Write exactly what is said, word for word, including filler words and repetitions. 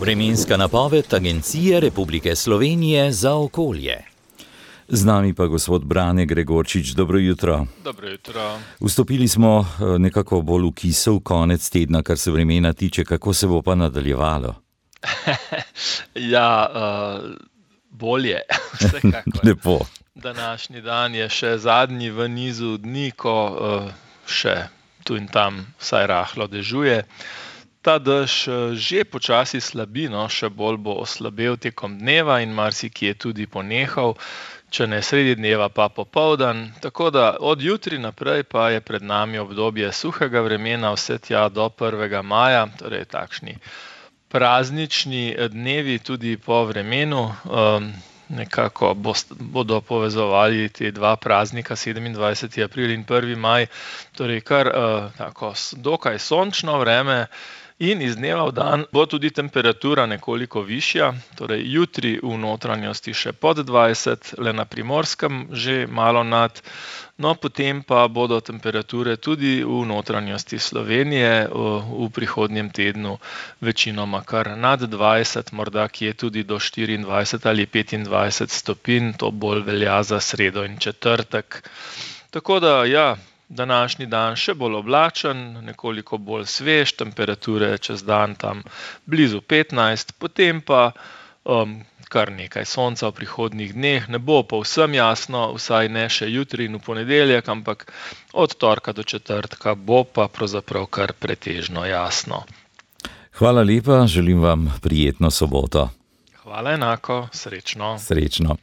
Vremenska napoved Agencije Republike Slovenije za okolje. Z nami pa gospod Brane Gregorčič, dobro jutro. Dobro jutro. Vstopili smo nekako bolj v kisel konec tedna, kar se vremena tiče, kako se bo pa nadaljevalo? ja, uh, bolje, vsekakor. Lepo. Današnji dan je še zadnji v nizu dni, ko uh, še tu in tam vsaj rahlo dežuje. Ta dež že počasi slabi, no, še bolj bo oslabel tekom dneva in marsikje tudi ponehal, če ne sredi dneva pa popoldan. Tako da od jutri naprej pa je pred nami obdobje suhega vremena vse tja do prvega maja, torej takšni praznični dnevi tudi po vremenu. Um, nekako bodo povezovali te dva praznika, sedemindvajseti april in prvi maj, torej kar uh, tako dokaj sončno vreme. In iz dneva v dan bo tudi temperatura nekoliko višja, torej jutri v notranjosti še pod dvajset, le na Primorskem že malo nad, no potem pa bodo temperature tudi v notranjosti Slovenije v prihodnjem tednu večinoma kar nad dvajset, morda kje tudi do štiriindvajset ali petindvajset stopinj, to bolj velja za sredo in četrtek. Tako da ja, današnji dan še bolj oblačen, nekoliko bolj svež, temperature čez dan tam blizu petnajst, potem pa um, kar nekaj sonca v prihodnjih dneh, ne bo povsem jasno, vsaj ne še jutri in v ponedeljek, ampak od torka do četrtka bo pa pravzaprav kar pretežno jasno. Hvala lepa, želim vam prijetno soboto. Hvala enako, srečno. Srečno.